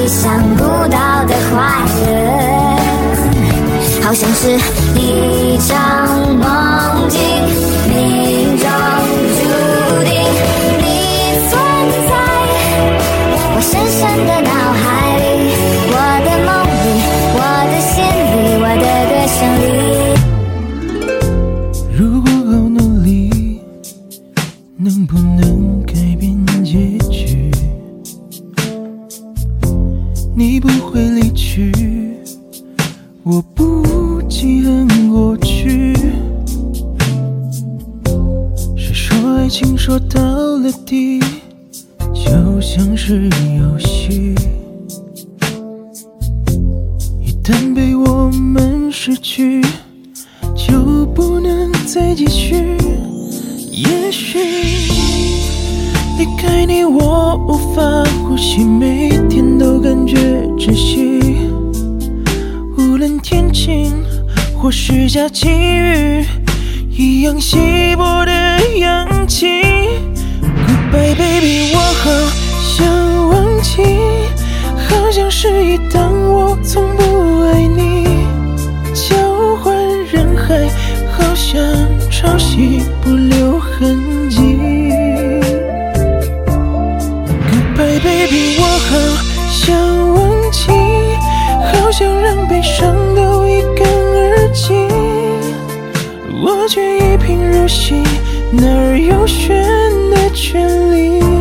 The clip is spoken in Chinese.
意想不到的快乐，好像是一场梦境，命中注定你存在我深深的脑海里，我的梦里，我的心里，我的歌声里。 如果够努力，能不能改变结局？你不会离去，我不记恨过去。谁说爱情说到了底就像是游戏，一旦被我们失去就不能再继续。也许离开你我无法呼吸，每天都感觉窒息，无论天晴或是下起雨，一样稀薄的氧气。 Goodbye baby， 我好想忘记，好像是一当我从不爱你，交换人海，好像潮汐不留痕迹。Goodbye baby， 我好想忘记，好想让悲伤都一干而尽，我却一贫如洗，哪儿有选的权利？